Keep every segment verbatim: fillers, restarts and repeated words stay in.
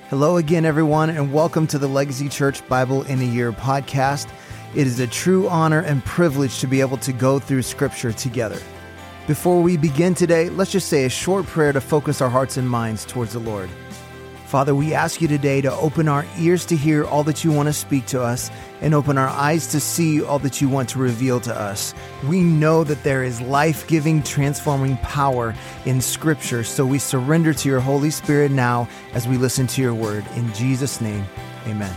Hello again, everyone, and welcome to the Legacy Church Bible in a Year podcast. It is a true honor and privilege to be able to go through Scripture together. Before we begin today, let's just say a short prayer to focus our hearts and minds towards the Lord. Father, we ask you today to open our ears to hear all that you want to speak to us and open our eyes to see all that you want to reveal to us. We know that there is life-giving, transforming power in Scripture, so we surrender to your Holy Spirit now as we listen to your word. In Jesus' name, amen.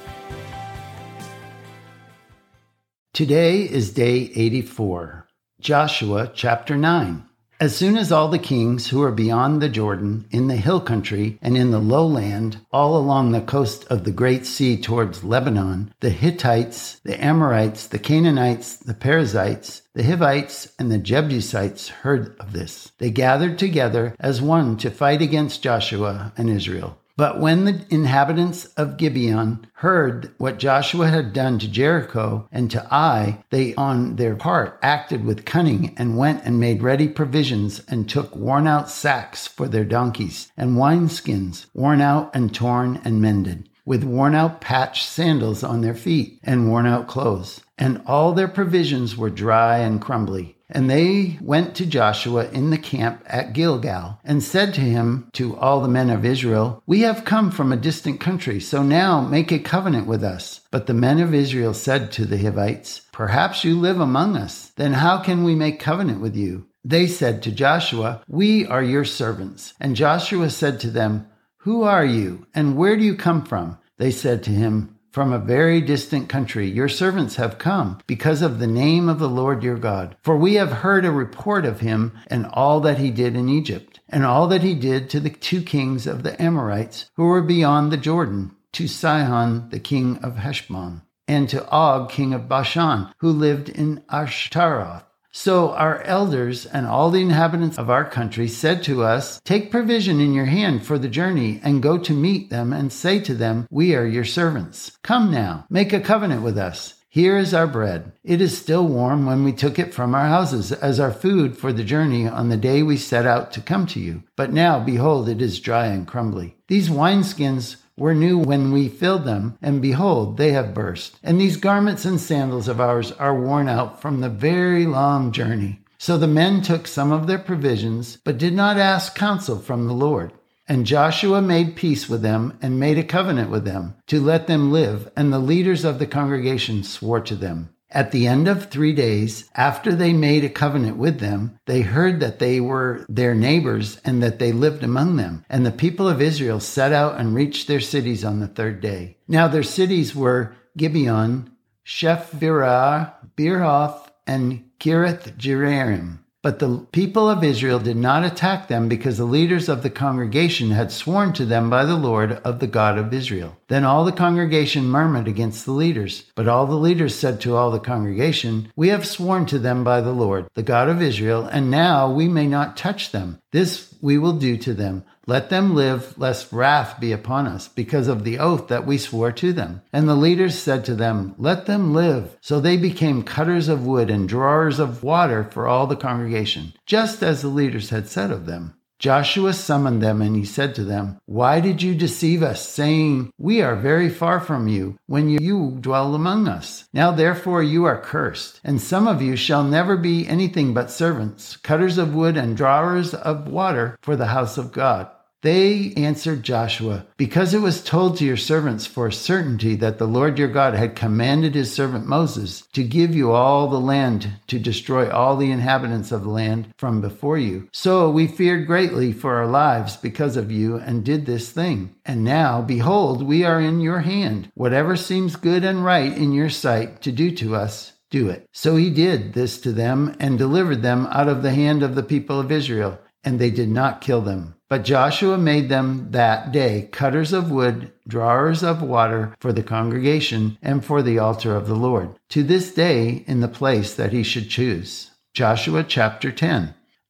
Today is day eighty-four, Joshua chapter nine. As soon as all the kings who are beyond the Jordan, in the hill country and in the lowland, all along the coast of the great sea towards Lebanon, the Hittites, the Amorites, the Canaanites, the Perizzites, the Hivites, and the Jebusites heard of this, they gathered together as one to fight against Joshua and Israel. But when the inhabitants of Gibeon heard what Joshua had done to Jericho and to Ai, they on their part acted with cunning and went and made ready provisions and took worn-out sacks for their donkeys and wineskins, worn out and torn and mended, with worn-out patched sandals on their feet and worn-out clothes. And all their provisions were dry and crumbly. And they went to Joshua in the camp at Gilgal and said to him, to all the men of Israel, "We have come from a distant country, so now make a covenant with us." But the men of Israel said to the Hivites, "Perhaps you live among us. Then how can we make covenant with you?" They said to Joshua, "We are your servants." And Joshua said to them, "Who are you, and where do you come from?" They said to him, "From a very distant country your servants have come because of the name of the Lord your God. For we have heard a report of him and all that he did in Egypt, and all that he did to the two kings of the Amorites who were beyond the Jordan, to Sihon the king of Heshbon, and to Og king of Bashan, who lived in Ashtaroth. So our elders and all the inhabitants of our country said to us, 'Take provision in your hand for the journey and go to meet them and say to them, we are your servants. Come now, make a covenant with us. Here is our bread. It is still warm when we took it from our houses as our food for the journey on the day we set out to come to you. But now, behold, it is dry and crumbly. These wineskins were new when we filled them, and behold, they have burst. And these garments and sandals of ours are worn out from the very long journey.' So the men took some of their provisions, but did not ask counsel from the Lord. And Joshua made peace with them and made a covenant with them to let them live, and the leaders of the congregation swore to them. At the end of three days, after they made a covenant with them, they heard that they were their neighbors and that they lived among them. And the people of Israel set out and reached their cities on the third day. Now their cities were Gibeon, Shephirah, Beerhoth, and Kiriath Jearim. But the people of Israel did not attack them because the leaders of the congregation had sworn to them by the Lord of the God of Israel. Then all the congregation murmured against the leaders. But all the leaders said to all the congregation, "We have sworn to them by the Lord, the God of Israel, and now we may not touch them. This we will do to them. Let them live, lest wrath be upon us, because of the oath that we swore to them." And the leaders said to them, "Let them live." So they became cutters of wood and drawers of water for all the congregation, just as the leaders had said of them. Joshua summoned them, and he said to them, "Why did you deceive us, saying, 'We are very far from you,' when you, you dwell among us? Now therefore you are cursed, and some of you shall never be anything but servants, cutters of wood and drawers of water for the house of God." They answered Joshua, "Because it was told to your servants for a certainty that the Lord your God had commanded his servant Moses to give you all the land, to destroy all the inhabitants of the land from before you. So we feared greatly for our lives because of you and did this thing. And now, behold, we are in your hand. Whatever seems good and right in your sight to do to us, do it." So he did this to them and delivered them out of the hand of the people of Israel, and they did not kill them. But Joshua made them that day cutters of wood, drawers of water for the congregation and for the altar of the Lord, to this day in the place that he should choose. Joshua chapter ten.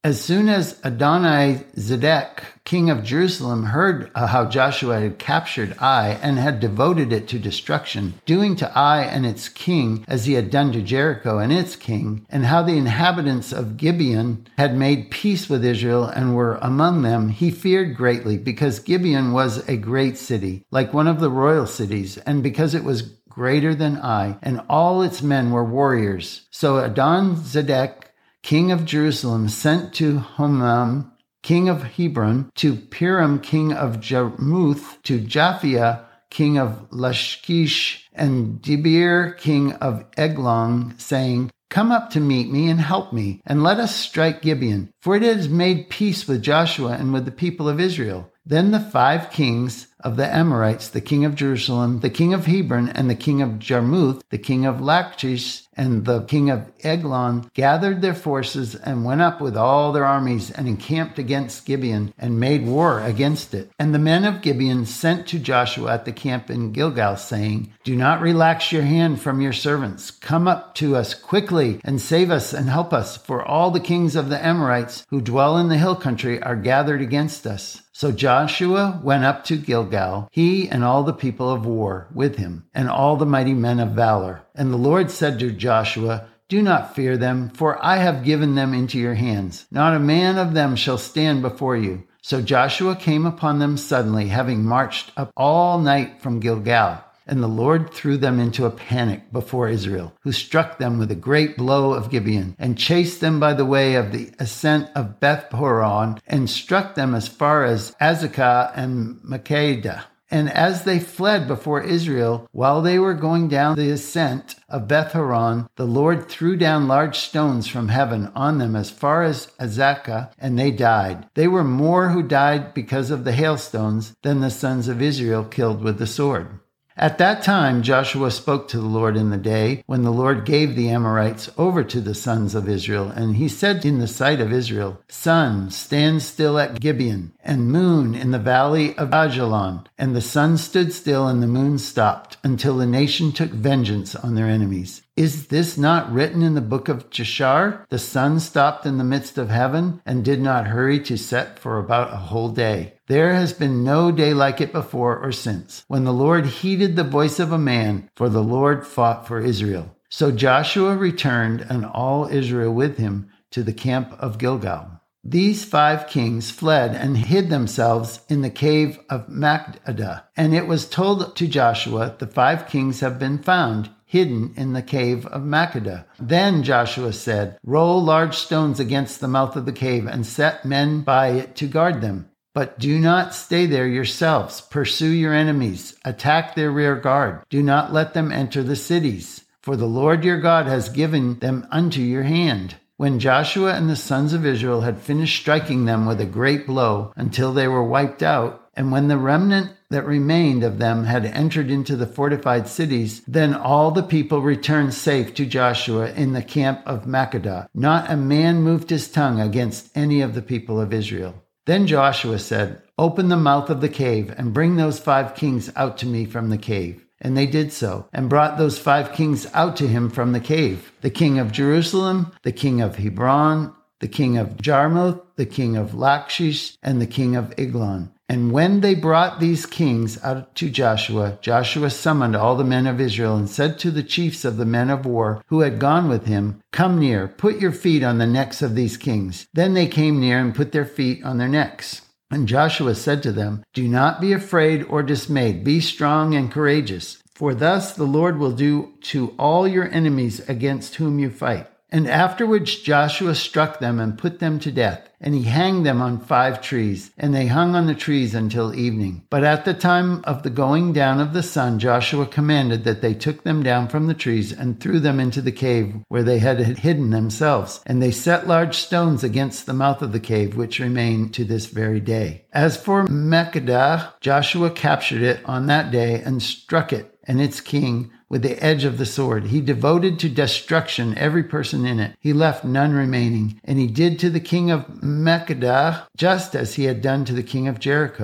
As soon as Adoni-Zedek, king of Jerusalem, heard how Joshua had captured Ai and had devoted it to destruction, doing to Ai and its king as he had done to Jericho and its king, and how the inhabitants of Gibeon had made peace with Israel and were among them, he feared greatly, because Gibeon was a great city, like one of the royal cities, and because it was greater than Ai, and all its men were warriors. So Adoni-Zedek, king of Jerusalem, sent to Homam, king of Hebron, to Piram, king of Jarmuth, to Japhia, king of Lachish, and Debir, king of Eglon, saying, Come up to meet me and help me, and let us strike Gibeon, for it has made peace with Joshua and with the people of Israel. Then the five kings of the Amorites, the king of Jerusalem, the king of Hebron, and the king of Jarmuth, the king of Lachish, and the king of Eglon, gathered their forces and went up with all their armies and encamped against Gibeon and made war against it. And the men of Gibeon sent to Joshua at the camp in Gilgal, saying, Do not relax your hand from your servants. Come up to us quickly and save us and help us, for all the kings of the Amorites who dwell in the hill country are gathered against us. So Joshua went up to Gilgal, he and all the people of war with him, and all the mighty men of valor. And the Lord said to Joshua, Do not fear them, for I have given them into your hands. Not a man of them shall stand before you. So Joshua came upon them suddenly, having marched up all night from Gilgal. And the Lord threw them into a panic before Israel, who struck them with a great blow of Gibeon, and chased them by the way of the ascent of Beth-horon, and struck them as far as Azekah and Makkedah. And as they fled before Israel, while they were going down the ascent of Beth-horon, the Lord threw down large stones from heaven on them as far as Azekah, and they died. They were more who died because of the hailstones than the sons of Israel killed with the sword. At that time Joshua spoke to the Lord in the day when the Lord gave the Amorites over to the sons of Israel, and he said in the sight of Israel, Sun, stand still at Gibeon, and moon in the valley of Ajalon. And the sun stood still and the moon stopped, until the nation took vengeance on their enemies. Is this not written in the book of Jashar? The sun stopped in the midst of heaven and did not hurry to set for about a whole day. There has been no day like it before or since, when the Lord heeded the voice of a man, for the Lord fought for Israel. So Joshua returned, and all Israel with him, to the camp of Gilgal. These five kings fled and hid themselves in the cave of Makkedah. And it was told to Joshua, The five kings have been found, hidden in the cave of Makkedah. Then Joshua said, Roll large stones against the mouth of the cave, and set men by it to guard them. But do not stay there yourselves. Pursue your enemies. Attack their rear guard. Do not let them enter the cities, for the Lord your God has given them unto your hand. When Joshua and the sons of Israel had finished striking them with a great blow until they were wiped out, and when the remnant that remained of them had entered into the fortified cities, then all the people returned safe to Joshua in the camp of Makkedah. Not a man moved his tongue against any of the people of Israel. Then Joshua said, Open the mouth of the cave, and bring those five kings out to me from the cave. And they did so, and brought those five kings out to him from the cave, the king of Jerusalem, the king of Hebron, the king of Jarmuth, the king of Lachish, and the king of Eglon. And when they brought these kings out to Joshua, Joshua summoned all the men of Israel and said to the chiefs of the men of war who had gone with him, Come near, put your feet on the necks of these kings. Then they came near and put their feet on their necks. And Joshua said to them, Do not be afraid or dismayed. Be strong and courageous, for thus the Lord will do to all your enemies against whom you fight. And afterwards Joshua struck them and put them to death, and he hanged them on five trees, and they hung on the trees until evening. But at the time of the going down of the sun, Joshua commanded that they took them down from the trees and threw them into the cave where they had hidden themselves. And they set large stones against the mouth of the cave, which remain to this very day. As for Makkedah, Joshua captured it on that day and struck it and its king with the edge of the sword. He devoted to destruction every person in it. He left none remaining. And he did to the king of Makkedah just as he had done to the king of Jericho.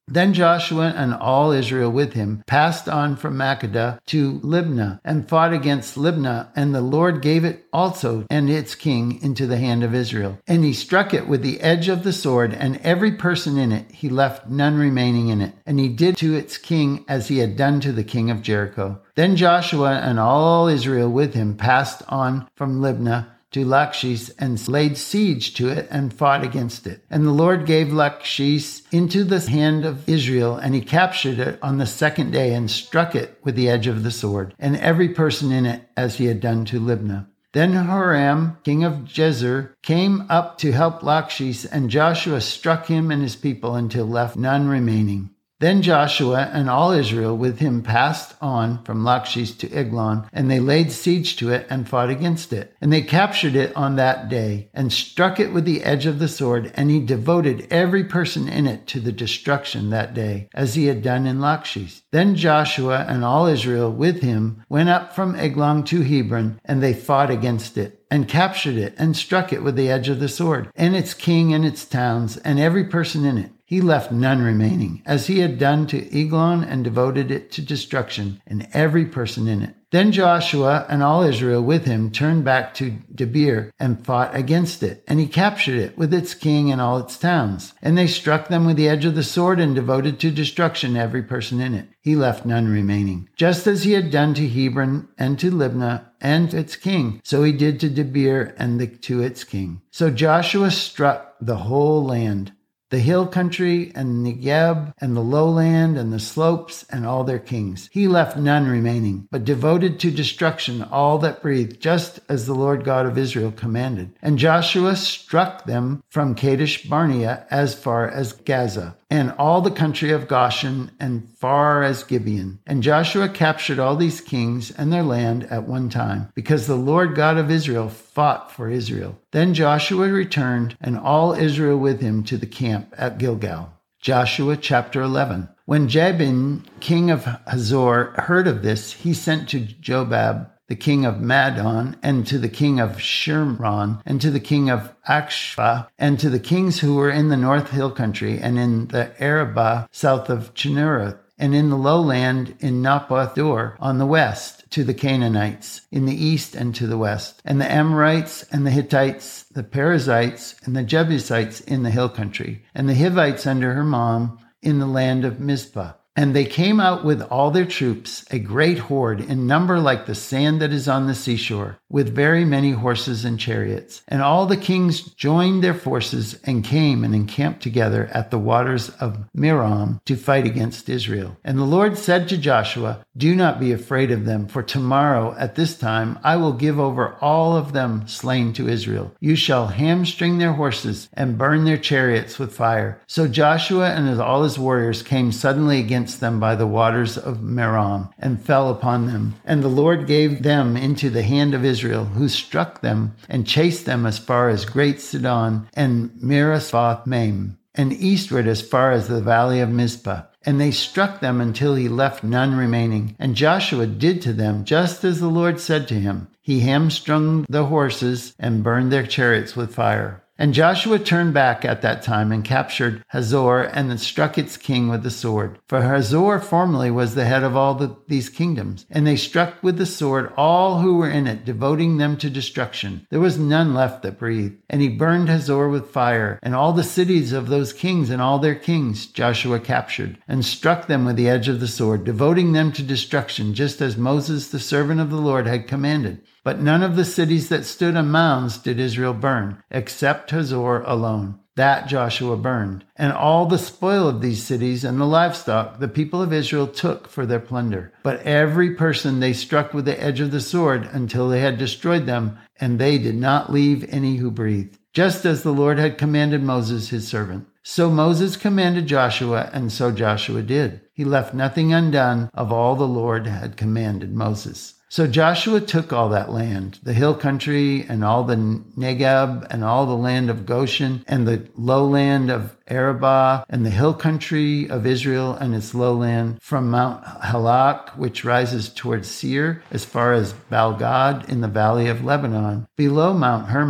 Then Joshua and all Israel with him passed on from Makkedah to Libnah and fought against Libnah, and the Lord gave it also and its king into the hand of Israel. And he struck it with the edge of the sword, and every person in it, he left none remaining in it. And he did to its king as he had done to the king of Jericho. Then Joshua and all Israel with him passed on from Libnah to Lachish and laid siege to it and fought against it. And the Lord gave Lachish into the hand of Israel, and he captured it on the second day and struck it with the edge of the sword, and every person in it as he had done to Libnah. Then Horam, king of Gezer, came up to help Lachish, and Joshua struck him and his people until left none remaining. Then Joshua and all Israel with him passed on from Lachish to Eglon, and they laid siege to it and fought against it. And they captured it on that day, and struck it with the edge of the sword, and he devoted every person in it to the destruction that day, as he had done in Lachish. Then Joshua and all Israel with him went up from Eglon to Hebron, and they fought against it, and captured it, and struck it with the edge of the sword, and its king and its towns, and every person in it. He left none remaining, as he had done to Eglon, and devoted it to destruction, and every person in it. Then Joshua and all Israel with him turned back to Debir and fought against it, and he captured it with its king and all its towns. And they struck them with the edge of the sword and devoted to destruction every person in it. He left none remaining. Just as he had done to Hebron and to Libnah and its king, so he did to Debir and the, to its king. So Joshua struck the whole land, the hill country and Negeb and the lowland and the slopes and all their kings. He left none remaining, but devoted to destruction all that breathed, just as the Lord God of Israel commanded. And Joshua struck them from Kadesh Barnea as far as Gaza, and all the country of Goshen and far as Gibeon. And Joshua captured all these kings and their land at one time, because the Lord God of Israel fought for Israel. Then Joshua returned, and all Israel with him, to the camp at Gilgal. Joshua chapter eleven. When Jabin, king of Hazor, heard of this, he sent to Jobab, the king of Madon, and to the king of Shimron, and to the king of Akshapha, and to the kings who were in the north hill country, and in the Arabah south of Chinnereth, and in the lowland in Naphoth Dor on the west, to the Canaanites in the east and to the west, and the Amorites and the Hittites, the Perizzites and the Jebusites in the hill country, and the Hivites under Hermon in the land of Mizpah. And they came out with all their troops, a great horde, in number like the sand that is on the seashore, with very many horses and chariots. And all the kings joined their forces and came and encamped together at the waters of Merom to fight against Israel. And the Lord said to Joshua, "Do not be afraid of them, for tomorrow at this time I will give over all of them slain to Israel. You shall hamstring their horses and burn their chariots with fire." So Joshua and all his warriors came suddenly against them by the waters of Merom, and fell upon them. And the Lord gave them into the hand of Israel, who struck them and chased them as far as Great Sidon and Miraspoth Maim, and eastward as far as the valley of Mizpah. And they struck them until he left none remaining. And Joshua did to them just as the Lord said to him. He hamstrung the horses and burned their chariots with fire. And Joshua turned back at that time and captured Hazor and struck its king with the sword. For Hazor formerly was the head of all the, these kingdoms. And they struck with the sword all who were in it, devoting them to destruction. There was none left that breathed. And he burned Hazor with fire, and all the cities of those kings and all their kings Joshua captured, and struck them with the edge of the sword, devoting them to destruction, just as Moses the servant of the Lord had commanded. But none of the cities that stood on mounds did Israel burn, except Hazor alone. That Joshua burned. And all the spoil of these cities and the livestock the people of Israel took for their plunder. But every person they struck with the edge of the sword until they had destroyed them, and they did not leave any who breathed, just as the Lord had commanded Moses his servant. So Moses commanded Joshua, and so Joshua did. He left nothing undone of all the Lord had commanded Moses. So Joshua took all that land, the hill country and all the Negeb and all the land of Goshen and the lowland of Arabah and the hill country of Israel and its lowland, from Mount Halak, which rises towards Seir, as far as Balgad in the valley of Lebanon, below Mount Hermon,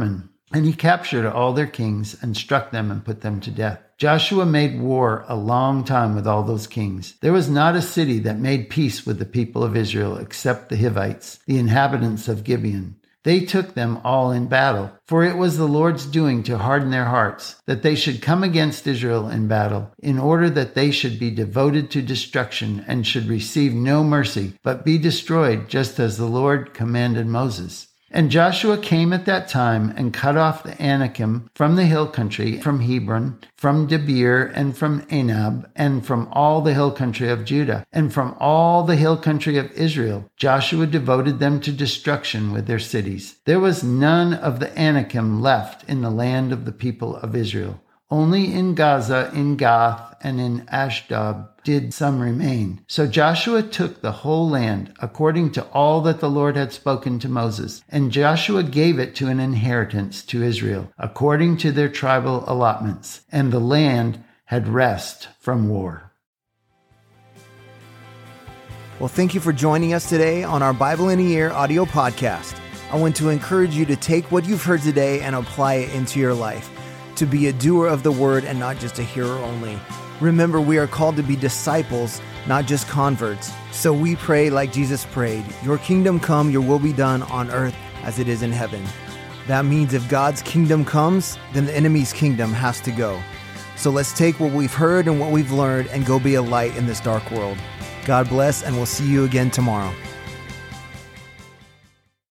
And he captured all their kings and struck them and put them to death. Joshua made war a long time with all those kings. There was not a city that made peace with the people of Israel except the Hivites, the inhabitants of Gibeon. They took them all in battle, for it was the Lord's doing to harden their hearts, that they should come against Israel in battle, in order that they should be devoted to destruction and should receive no mercy, but be destroyed, just as the Lord commanded Moses. And Joshua came at that time and cut off the Anakim from the hill country, from Hebron, from Debir, and from Anab, and from all the hill country of Judah, and from all the hill country of Israel. Joshua devoted them to destruction with their cities. There was none of the Anakim left in the land of the people of Israel. Only in Gaza, in Gath, and in Ashdod did some remain. So Joshua took the whole land, according to all that the Lord had spoken to Moses, and Joshua gave it to an inheritance to Israel, according to their tribal allotments, and the land had rest from war. Well, thank you for joining us today on our Bible in a Year audio podcast. I want to encourage you to take what you've heard today and apply it into your life, to be a doer of the word and not just a hearer only. Remember, we are called to be disciples, not just converts. So we pray like Jesus prayed, your kingdom come, your will be done on earth as it is in heaven. That means if God's kingdom comes, then the enemy's kingdom has to go. So let's take what we've heard and what we've learned and go be a light in this dark world. God bless, and we'll see you again tomorrow.